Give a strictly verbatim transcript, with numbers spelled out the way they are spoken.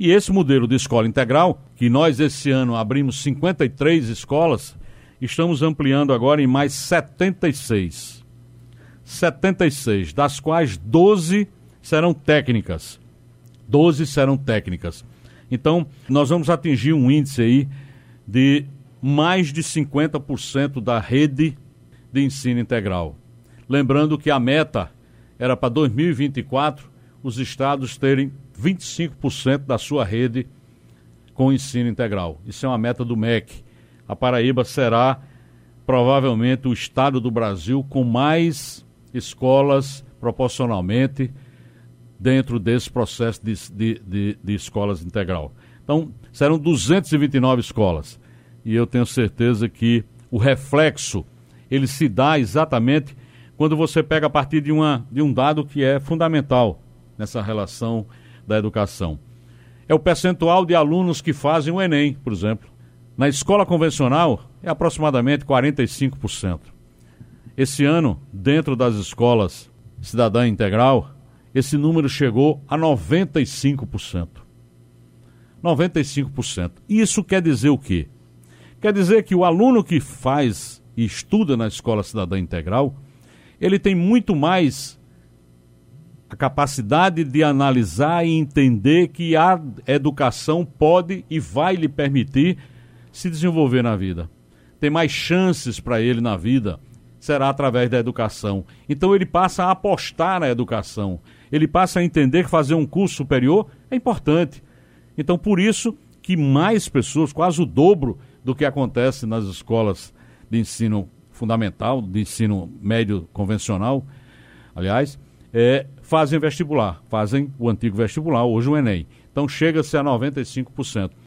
E esse modelo de escola integral, que nós esse ano abrimos cinquenta e três escolas, estamos ampliando agora em mais setenta e seis. setenta e seis, das quais doze serão técnicas. doze serão técnicas. Então, nós vamos atingir um índice aí de mais de cinquenta por cento da rede de ensino integral. Lembrando que a meta era para dois mil e vinte e quatro os estados terem vinte e cinco por cento da sua rede com ensino integral. Isso é uma meta do M E C. A Paraíba será provavelmente o estado do Brasil com mais escolas proporcionalmente dentro desse processo de, de, de, de escolas integral. Então, serão duzentas e vinte e nove escolas. E eu tenho certeza que o reflexo, ele se dá exatamente quando você pega a partir de, uma, de um dado que é fundamental nessa relação da educação. É o percentual de alunos que fazem o Enem, por exemplo. Na escola convencional, é aproximadamente quarenta e cinco por cento. Esse ano, dentro das escolas cidadã integral, esse número chegou a noventa e cinco por cento. noventa e cinco por cento. Isso quer dizer o quê? Quer dizer que o aluno que faz e estuda na escola cidadã integral, ele tem muito mais a capacidade de analisar e entender que a educação pode e vai lhe permitir se desenvolver na vida. Tem mais chances para ele na vida, será através da educação. Então ele passa a apostar na educação, ele passa a entender que fazer um curso superior é importante. Então por isso que mais pessoas, quase o dobro do que acontece nas escolas de ensino fundamental, de ensino médio convencional, aliás, é, fazem vestibular, fazem o antigo vestibular, hoje o Enem. Então chega-se a noventa e cinco por cento.